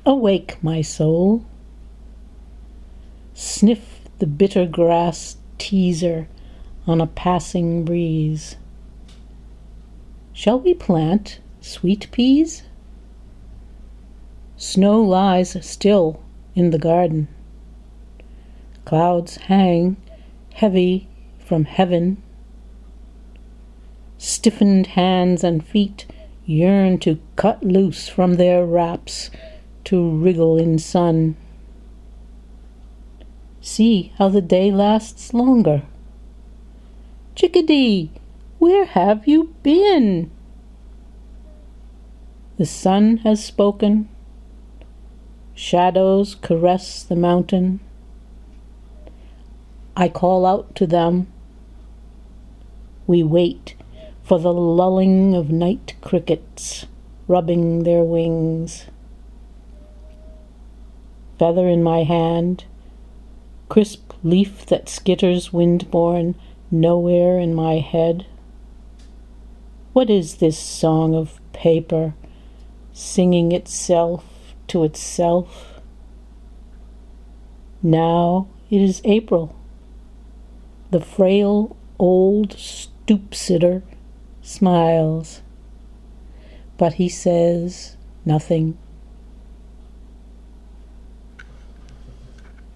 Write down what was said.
Awake, my soul. Sniff the bitter grass teaser on a passing breeze. Shall we plant sweet peas? Snow lies still in the garden. Clouds hang heavy from heaven. Stiffened hands and feet yearn to cut loose from their wraps to wriggle in sun. See how the day lasts longer. Chickadee, where have you been? The sun has spoken. Shadows caress the mountain. I call out to them. We wait for the lulling of night crickets rubbing their wings. Feather in my hand, crisp leaf that skitters wind-borne, nowhere in my head. What is this song of paper singing itself to itself? Now it is April. The frail old stoop-sitter smiles, but he says nothing.